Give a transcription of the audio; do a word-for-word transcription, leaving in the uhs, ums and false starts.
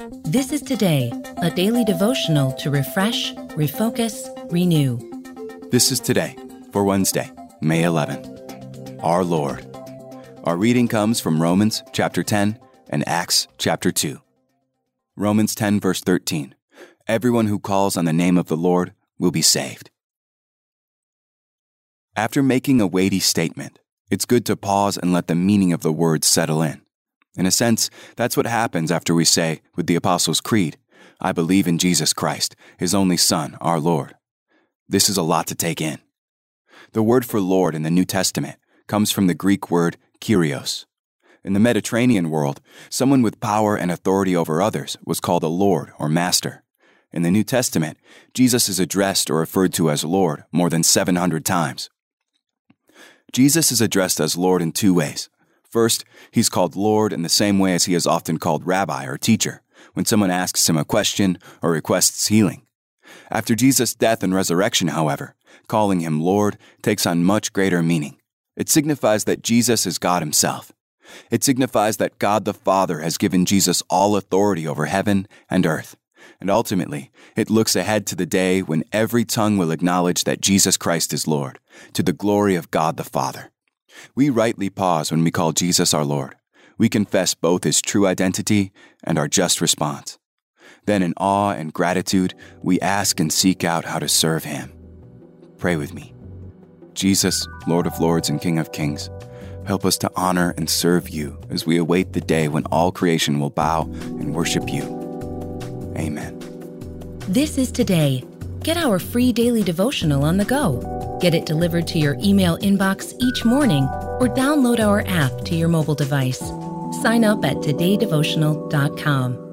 This is Today, a daily devotional to refresh, refocus, renew. This is Today for Wednesday, May eleventh. Our Lord. Our reading comes from Romans chapter ten and Acts chapter two. Romans ten verse thirteen. Everyone who calls on the name of the Lord will be saved. After making a weighty statement, it's good to pause and let the meaning of the words settle in. In a sense, that's what happens after we say, with the Apostles' Creed, I believe in Jesus Christ, His only Son, our Lord. This is a lot to take in. The word for Lord in the New Testament comes from the Greek word Kyrios. In the Mediterranean world, someone with power and authority over others was called a Lord or Master. In the New Testament, Jesus is addressed or referred to as Lord more than seven hundred times. Jesus is addressed as Lord in two ways. First, he's called Lord in the same way as he is often called Rabbi or Teacher, when someone asks him a question or requests healing. After Jesus' death and resurrection, however, calling him Lord takes on much greater meaning. It signifies that Jesus is God himself. It signifies that God the Father has given Jesus all authority over heaven and earth. And ultimately, it looks ahead to the day when every tongue will acknowledge that Jesus Christ is Lord, to the glory of God the Father. We rightly pause when we call Jesus our Lord. We confess both his true identity and our just response. Then in awe and gratitude, we ask and seek out how to serve him. Pray with me. Jesus, Lord of Lords and King of Kings, help us to honor and serve you as we await the day when all creation will bow and worship you. Amen. This is Today. Get our free daily devotional on the go. Get it delivered to your email inbox each morning or download our app to your mobile device. Sign up at today devotional dot com.